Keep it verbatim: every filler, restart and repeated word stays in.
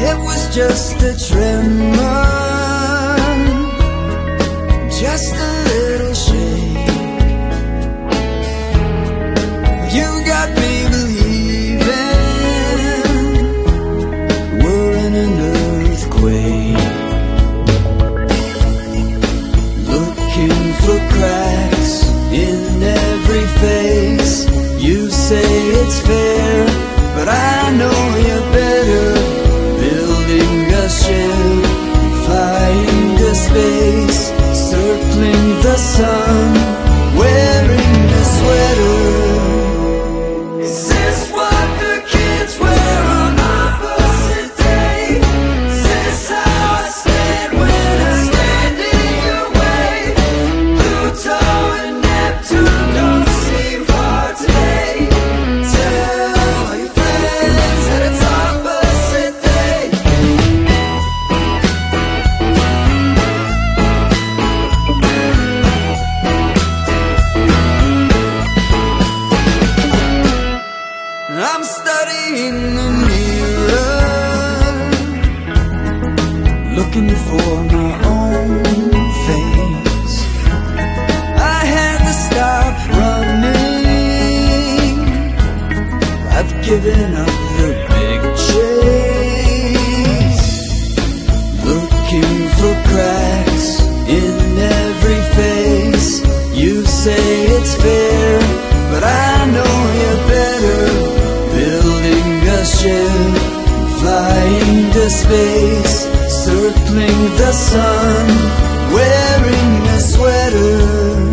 It was just a tremor, just a little shake. You got me believing we're in an earthquake, looking for cracks in every face. You say it's fair, but I know you're better. Building a ship, flying to space, circling the sun, wearing a sweater. Is this what the kids wear on opposite day? Is this how I stand when I stand in your way? Pluto and Neptune don't seem far today. Tell your friends that it's opposite day. I'm studying the mirror, looking for my own face. I had to stop running, I've given up the big chase. Looking for cracks in every face. You say it's fair, but I know you're better. Building a ship, flying to space, circling the sun, wearing a sweater.